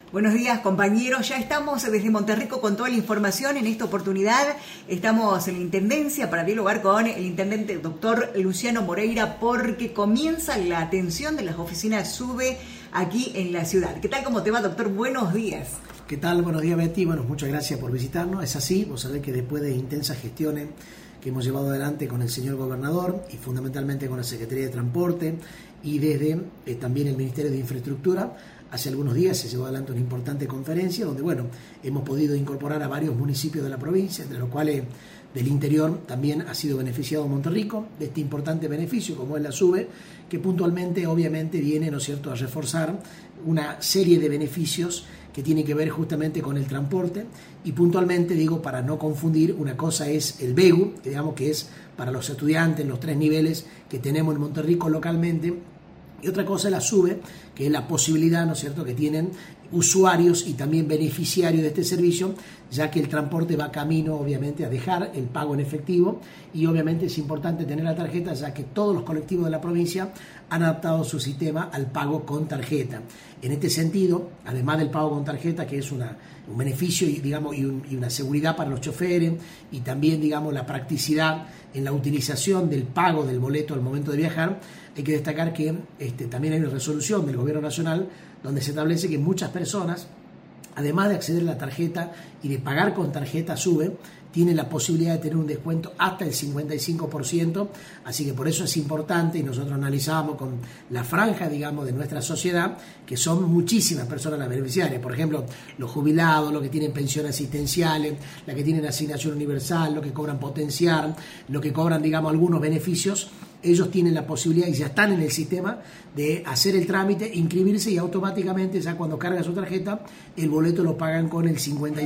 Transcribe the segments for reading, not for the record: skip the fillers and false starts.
Buenos días, compañeros. Ya estamos desde Monterrico con toda la información. En esta oportunidad estamos en la Intendencia para dialogar con el Intendente doctor Luciano Moreira porque comienza la atención de las oficinas SUBE aquí en la ciudad. ¿Qué tal? ¿Cómo te va, doctor? Buenos días. ¿Qué tal? Buenos días, Betty. Bueno, muchas gracias por visitarnos. Es así, vos sabés que después de intensas gestiones que hemos llevado adelante con el señor gobernador y fundamentalmente con la Secretaría de Transporte y desde también el Ministerio de Infraestructura, hace algunos días se llevó adelante una importante conferencia donde, hemos podido incorporar a varios municipios de la provincia, entre los cuales del interior también ha sido beneficiado Monterrico de este importante beneficio como es la SUBE, que puntualmente obviamente viene, ¿no es cierto?, a reforzar una serie de beneficios que tiene que ver justamente con el transporte y puntualmente digo, para no confundir, una cosa es el BEGU, que digamos que es para los estudiantes en los 3 niveles que tenemos en Monterrico localmente, y otra cosa es la SUBE, que es la posibilidad, ¿no es cierto?, que tienen usuarios y también beneficiarios de este servicio, ya que el transporte va camino, obviamente, a dejar el pago en efectivo y obviamente es importante tener la tarjeta, ya que todos los colectivos de la provincia han adaptado su sistema al pago con tarjeta. En este sentido, además del pago con tarjeta, que es un beneficio y una seguridad para los choferes y también, la practicidad en la utilización del pago del boleto al momento de viajar, hay que destacar que también hay una resolución del Gobierno Nacional donde se establece que muchas personas, además de acceder a la tarjeta y de pagar con tarjeta SUBE, tienen la posibilidad de tener un descuento hasta el 55%, así que por eso es importante, y nosotros analizamos con la franja, de nuestra sociedad, que son muchísimas personas las beneficiarias, por ejemplo, los jubilados, los que tienen pensiones asistenciales, las que tienen asignación universal, los que cobran potenciar, los que cobran, algunos beneficios. Ellos tienen la posibilidad y ya están en el sistema de hacer el trámite, inscribirse y automáticamente ya cuando carga su tarjeta el boleto lo pagan con el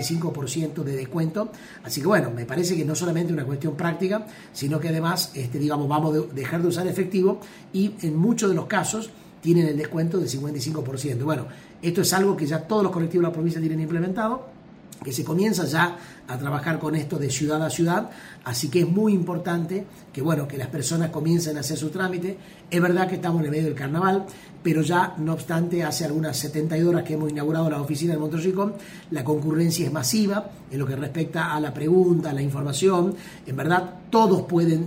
55% de descuento. Así que me parece que no solamente una cuestión práctica, sino que además vamos a dejar de usar efectivo y en muchos de los casos tienen el descuento del 55%. Esto es algo que ya todos los colectivos de la provincia tienen implementado, que se comienza ya a trabajar con esto de ciudad a ciudad, así que es muy importante que las personas comiencen a hacer su trámite. Es verdad que estamos en el medio del carnaval, pero ya, no obstante, hace algunas 72 horas que hemos inaugurado la oficina de Monterrico, la concurrencia es masiva en lo que respecta a la pregunta, a la información. En verdad, todos pueden,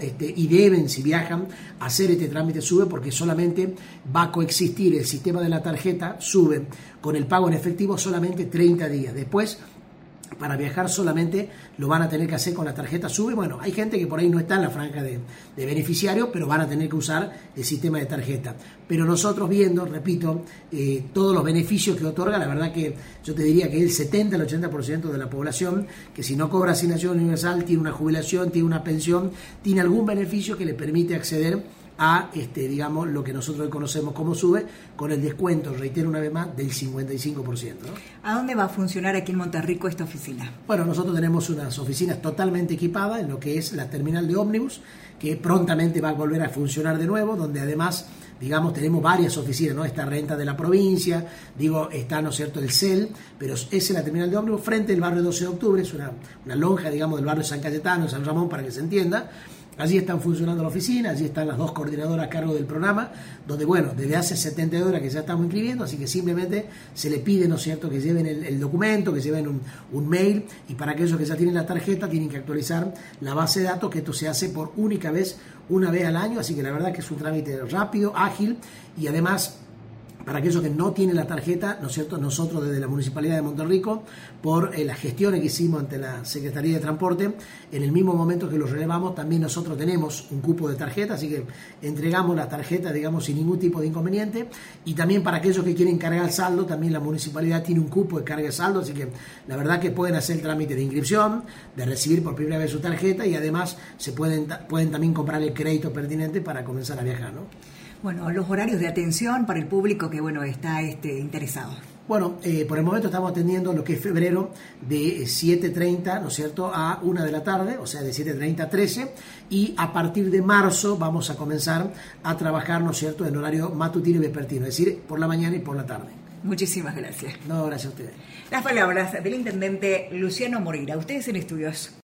y deben, si viajan, hacer este trámite SUBE, porque solamente va a coexistir el sistema de la tarjeta SUBE con el pago en efectivo solamente 30 días. Después, para viajar solamente lo van a tener que hacer con la tarjeta SUBE. Hay gente que por ahí no está en la franja de beneficiarios, pero van a tener que usar el sistema de tarjeta. Pero nosotros viendo, repito, todos los beneficios que otorga, la verdad que yo te diría que el 70 al 80% de la población, que si no cobra asignación universal, tiene una jubilación, tiene una pensión, tiene algún beneficio que le permite acceder a lo que nosotros hoy conocemos como SUBE, con el descuento, reitero una vez más, del 55%, ¿no? ¿A dónde va a funcionar aquí en Monterrico esta oficina? Nosotros tenemos unas oficinas totalmente equipadas en lo que es la terminal de ómnibus, que prontamente va a volver a funcionar de nuevo, donde además, tenemos varias oficinas, ¿no? Está Renta de la Provincia, está, ¿no es cierto?, el CEL, pero es en la terminal de ómnibus frente al barrio 12 de octubre, es una lonja, del barrio San Cayetano, San Ramón, para que se entienda. Allí están funcionando la oficina, allí están las 2 coordinadoras a cargo del programa, donde, desde hace 72 horas que ya estamos inscribiendo, así que simplemente se le pide, ¿no es cierto?, que lleven el documento, que lleven un mail, y para aquellos que ya tienen la tarjeta tienen que actualizar la base de datos, que esto se hace por única vez, una vez al año, así que la verdad que es un trámite rápido, ágil, y además, para aquellos que no tienen la tarjeta, ¿no es cierto?, nosotros desde la Municipalidad de Monterrico, por las gestiones que hicimos ante la Secretaría de Transporte, en el mismo momento que los relevamos, también nosotros tenemos un cupo de tarjeta, así que entregamos la tarjeta, sin ningún tipo de inconveniente, y también para aquellos que quieren cargar saldo, también la Municipalidad tiene un cupo de carga de saldo, así que la verdad que pueden hacer el trámite de inscripción, de recibir por primera vez su tarjeta, y además se pueden también comprar el crédito pertinente para comenzar a viajar, ¿no? Los horarios de atención para el público que, está interesado. Por el momento estamos atendiendo lo que es febrero de 7:30, ¿no es cierto?, a 1 de la tarde, o sea, de 7:30 a 13, y a partir de marzo vamos a comenzar a trabajar, ¿no es cierto?, en horario matutino y vespertino, es decir, por la mañana y por la tarde. Muchísimas gracias. No, gracias a ustedes. Las palabras del Intendente Luciano Moreira. Ustedes en estudios.